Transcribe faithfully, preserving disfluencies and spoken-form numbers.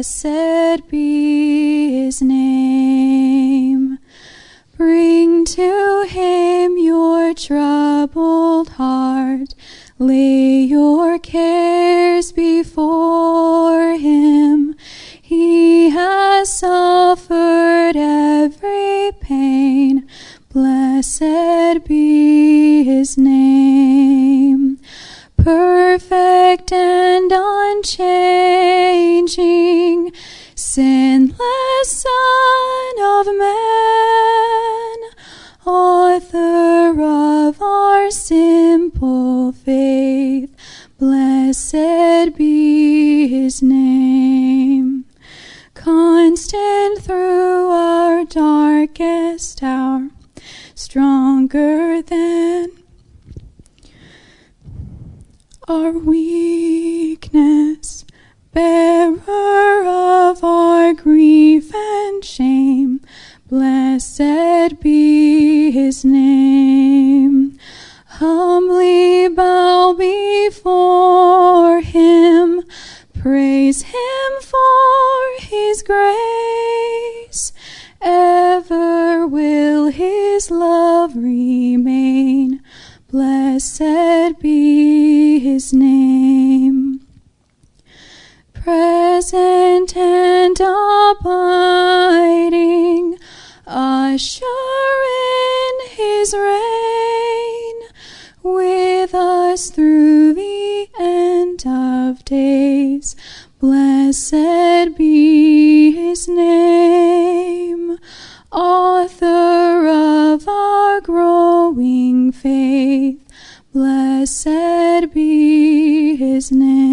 blessed be his name. Bring to him your troubled heart, lay your cares before him. He has suffered every pain, blessed be his name. Perfect and unchanging, sinless Son of Man, author of our simple faith, blessed be his name. Constant through our darkest hour, stronger than our weakness, bearer of our grief and shame, blessed be his name. Humbly bow before him, praise him for his grace. Ever will his love remain, blessed be his name. Present and abiding, usher in his reign, with us through the end of days, blessed be his name. Author of our growing faith, blessed be his name.